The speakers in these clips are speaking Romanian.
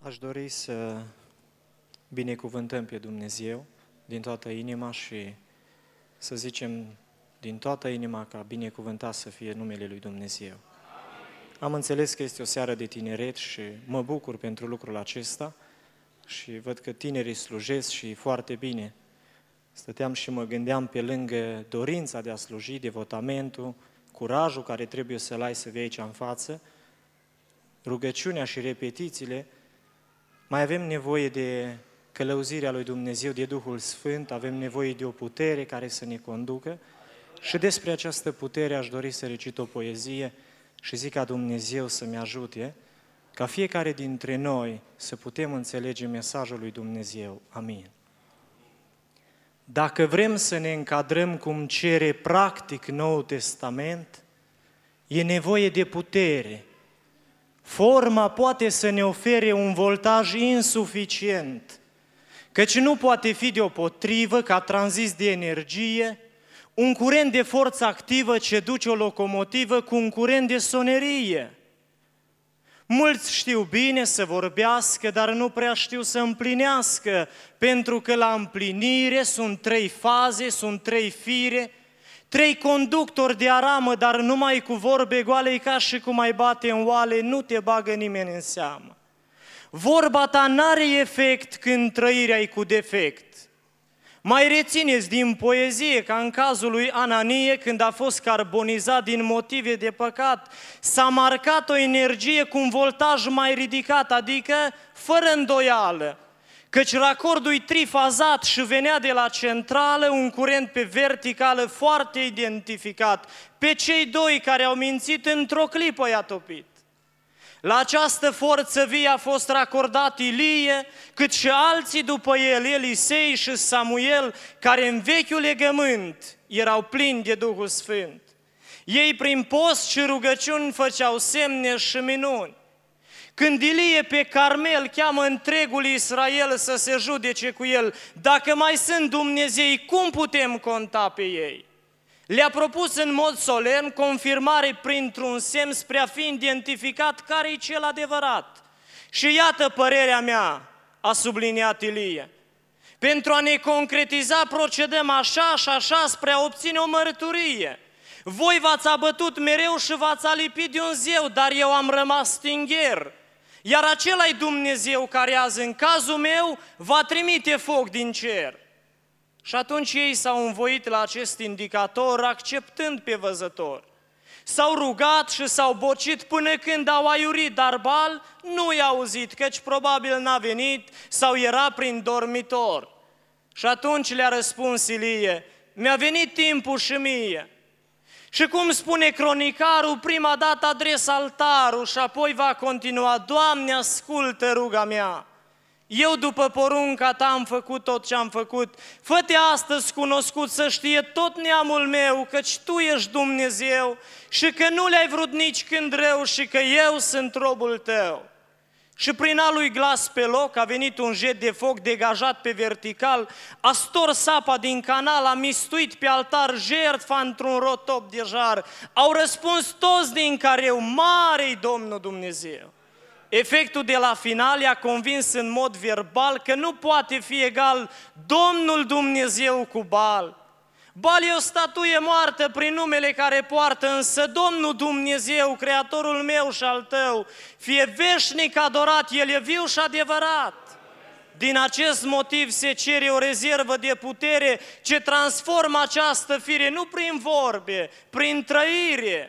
Aș dori să binecuvântăm pe Dumnezeu din toată inima și să zicem din toată inima ca binecuvântat să fie numele Lui Dumnezeu. Am înțeles că este o seară de tineret și mă bucur pentru lucrul acesta și văd că tinerii slujesc și foarte bine. Stăteam și mă gândeam pe lângă dorința de a sluji, devotamentul, curajul care trebuie să-l ai să vii aici în față, rugăciunea și repetițiile, mai avem nevoie de călăuzirea lui Dumnezeu, de Duhul Sfânt, avem nevoie de o putere care să ne conducă și despre această putere aș dori să recit o poezie și zic ca Dumnezeu să-mi ajute ca fiecare dintre noi să putem înțelege mesajul lui Dumnezeu. Amin. Dacă vrem să ne încadrăm cum cere practic Noul Testament, e nevoie de putere. Forma poate să ne ofere un voltaj insuficient, căci nu poate fi deopotrivă, ca tranzis de energie, un curent de forță activă ce duce o locomotivă cu un curent de sonerie. Mulți știu bine să vorbească, dar nu prea știu să împlinească, pentru că la împlinire sunt 3 faze, sunt 3 fire, 3 conductori de aramă, dar numai cu vorbe goale, e ca și cum ai bate în oale, nu te bagă nimeni în seamă. Vorba ta n-are efect când trăirea e cu defect. Mai rețineți din poezie, ca în cazul lui Ananie, când a fost carbonizat din motive de păcat, s-a marcat o energie cu un voltaj mai ridicat, adică fără îndoială, căci racordul-i trifazat și venea de la centrală un curent pe verticală foarte identificat. Pe cei 2 care au mințit, într-o clipă i-a topit. La această forță vie a fost racordat Ilie, cât și alții după el, Elisei și Samuel, care în vechiul legământ erau plini de Duhul Sfânt. Ei prin post și rugăciuni făceau semne și minuni. Când Ilie pe Carmel cheamă întregul Israel să se judece cu el, dacă mai sunt Dumnezei, cum putem conta pe ei? Le-a propus în mod solemn confirmare printr-un semn spre a fi identificat care e cel adevărat. Și iată părerea mea, a subliniat Ilie. Pentru a ne concretiza procedăm așa și așa spre a obține o mărturie. Voi v-ați abătut mereu și v-ați alipit de un zeu, dar eu am rămas stingher. Iar acela-i Dumnezeu care azi, în cazul meu, va trimite foc din cer. Și atunci ei s-au învoit la acest indicator, acceptând pe văzător. S-au rugat și s-au bocit până când au aiurit, dar Baal nu i-a auzit, căci probabil n-a venit sau era prin dormitor. Și atunci le-a răspuns Ilie, mi-a venit timpul și mie. Și cum spune cronicarul, prima dată adres altarul și apoi va continua, Doamne, ascultă ruga mea. Eu după porunca ta am făcut tot ce am făcut, fă-te astăzi cunoscut să știe tot neamul meu, căci tu ești Dumnezeu și că nu le-ai vrut nici când rău și că eu sunt robul tău. Și prin al lui glas pe loc a venit un jet de foc degajat pe vertical, a stors apa din canal, a mistuit pe altar jertfa într-un rotop de jar. Au răspuns toți din careu, mare-i Domnul Dumnezeu. Efectul de la final i-a convins în mod verbal că nu poate fi egal Domnul Dumnezeu cu Baal. Baal e o statuie moartă prin numele care poartă, însă Domnul Dumnezeu, Creatorul meu și al tău, fie veșnic adorat, El e viu și adevărat. Din acest motiv se cere o rezervă de putere ce transformă această fire nu prin vorbe, prin trăire.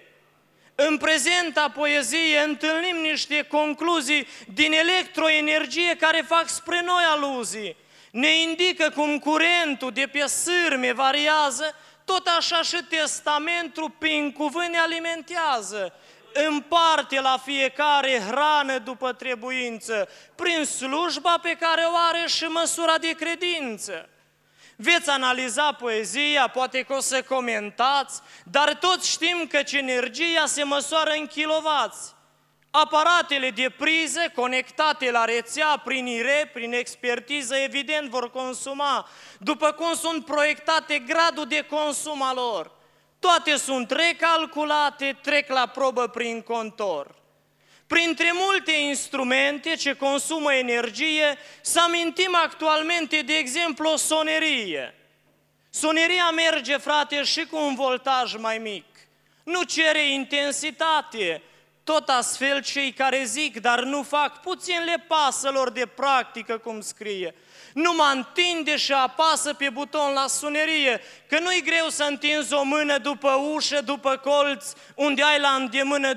În prezenta poezie întâlnim niște concluzii din electroenergie care fac spre noi aluzii. Ne indică cum curentul de pe sârme variază, tot așa și testamentul prin cuvânt ne alimentează. Împarte la fiecare hrană după trebuință, prin slujba pe care o are și măsura de credință. Veți analiza poezia, poate că o să comentați, dar toți știm că energia se măsoară în kilovați. Aparatele de priză conectate la rețea prin IRE, prin expertiză, evident vor consuma, după cum sunt proiectate gradul de consum al lor. Toate sunt recalculate, trec la probă prin contor. Printre multe instrumente ce consumă energie, să amintim actualmente, de exemplu, o sonerie. Soneria merge, frate, și cu un voltaj mai mic. Nu cere intensitate. Tot astfel cei care zic, dar nu fac, puțin le pasă lor de practică, cum scrie. Nu mă întinde și apasă pe buton la sunerie, că nu-i greu să întinzi o mână după ușă, după colț, unde ai la îndemână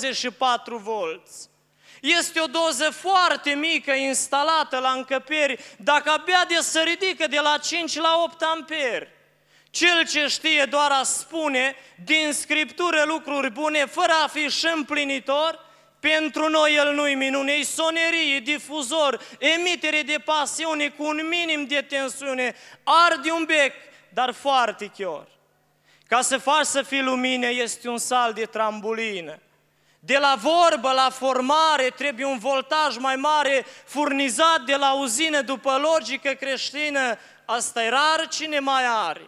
24 volți. Este o doză foarte mică instalată la încăperi, dacă abia de se ridică de la 5 la 8 amperi. Cel ce știe doar a spune din Scriptură lucruri bune, fără a fi și împlinitor, pentru noi el nu-i minune, e sonerie, difuzor, emitere de pasiune cu un minim de tensiune, arde un bec, dar foarte chior. Ca să faci să fii lumină este un salt de trambulină. De la vorbă la formare trebuie un voltaj mai mare furnizat de la uzină după logică creștină, asta e rar, cine mai are.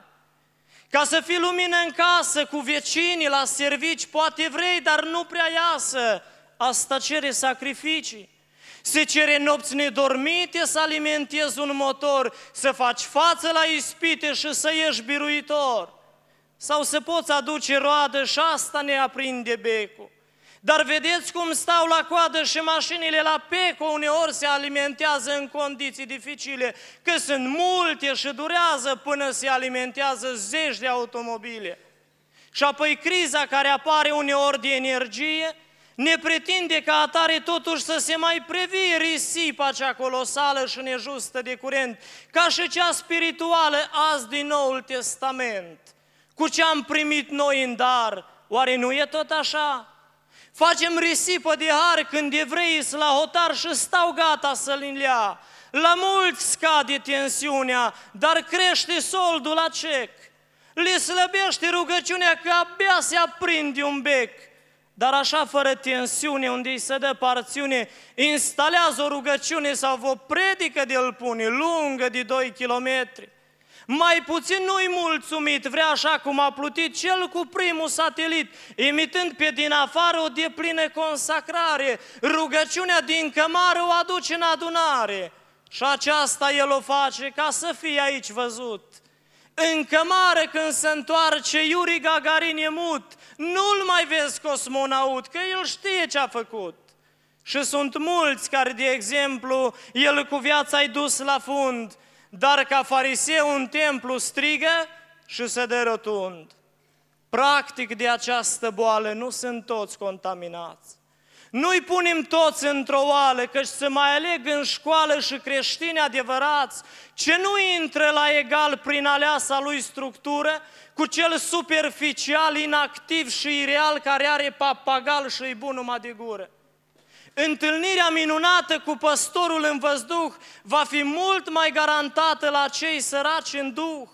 Ca să fii lumină în casă, cu vecinii, la servici, poate vrei, dar nu prea iasă, asta cere sacrificii. Se cere nopți nedormite să alimentezi un motor, să faci față la ispite și să ieși biruitor. Sau să poți aduce roadă și asta ne aprinde becul. Dar vedeți cum stau la coadă și mașinile la Peco uneori se alimentează în condiții dificile, că sunt multe și durează până se alimentează zeci de automobile. Și apoi criza care apare uneori de energie ne pretinde ca atare totuși să se mai previe risipa cea colosală și nejustă de curent, ca și cea spirituală azi din Noul Testament. Cu ce am primit noi în dar, oare nu e tot așa? Facem risipă de har când evreii sunt la hotar și stau gata să-l ia. La mulți scade tensiunea, dar crește soldul la cec. Le slăbește rugăciunea că abia se aprinde un bec. Dar așa fără tensiune, unde îi se dă parțiune, instalează o rugăciune sau o predică de-l pune, lungă de 2 kilometri. Mai puțin nu-i mulțumit, vrea așa cum a plutit cel cu primul satelit, imitând pe din afară o deplină consacrare, rugăciunea din cămară o aduce în adunare. Și aceasta el o face ca să fie aici văzut. În cămară când se întoarce Iuri Gagarin e mut, nu-l mai vezi cosmonaut, că el știe ce a făcut. Și sunt mulți care, de exemplu, el cu viața-i dus la fund, dar ca fariseu în templu strigă și se dă rotund. Practic de această boală nu sunt toți contaminați. Nu-i punem toți într-o oală, căci se mai aleg în școală și creștini adevărați, ce nu intră la egal prin aleasa lui structură, cu cel superficial, inactiv și ireal care are papagal și e bun numai de gură. Întâlnirea minunată cu păstorul în văzduh va fi mult mai garantată la cei săraci în duh.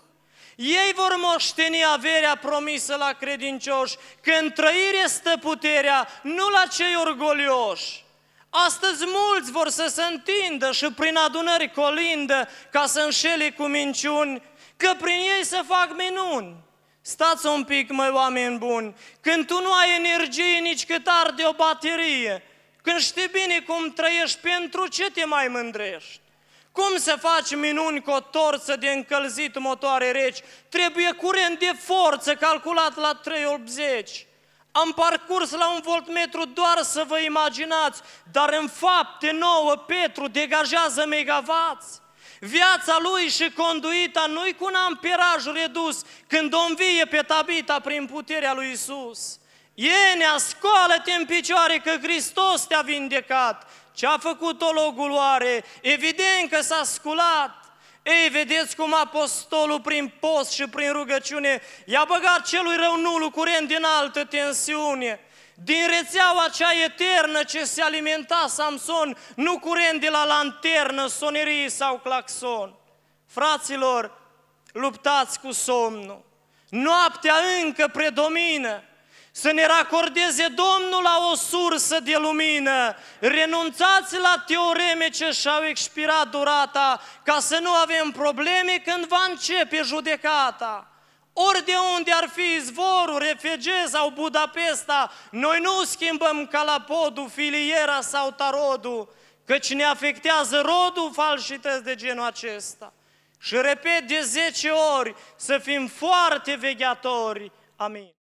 Ei vor moșteni averea promisă la credincioși, că în trăire stă puterea, nu la cei orgolioși. Astăzi mulți vor să se întindă și prin adunări colindă ca să înșele cu minciuni, că prin ei se fac minuni. Stați un pic, măi, oameni buni, când tu nu ai energie nici cât arde o baterie, când știi bine cum trăiești, pentru ce te mai mândrești? Cum să faci minuni cu o torță de încălzit motoare reci? Trebuie curent de forță calculat la 380. Am parcurs la 1 voltmetru doar să vă imaginați, dar în fapte 9 Petru degajează megavați. Viața lui și conduita nu-i cu un amperaj redus când o învie pe Tabita prin puterea lui Iisus. Ienea, scoală-te în picioare că Hristos te-a vindecat. Ce-a făcut ologul oare? Evident că s-a sculat. Ei, vedeți cum apostolul prin post și prin rugăciune i-a băgat celui rău nulul curent din altă tensiune. Din rețeaua cea eternă ce se alimenta Samson, nu curent de la lanternă, sonerie sau claxon. Fraților, luptați cu somnul. Noaptea încă predomină. Să ne racordeze Domnul la o sursă de lumină. Renunțați la teoreme ce și-au expirat durata, ca să nu avem probleme când va începe judecata. ori de unde ar fi izvorul, RFG sau Budapesta, noi nu schimbăm ca la podul, filiera sau tarodul, căci ne afectează rodul falsități de genul acesta. Și repet de 10 ori, să fim foarte vegheatori. Amin.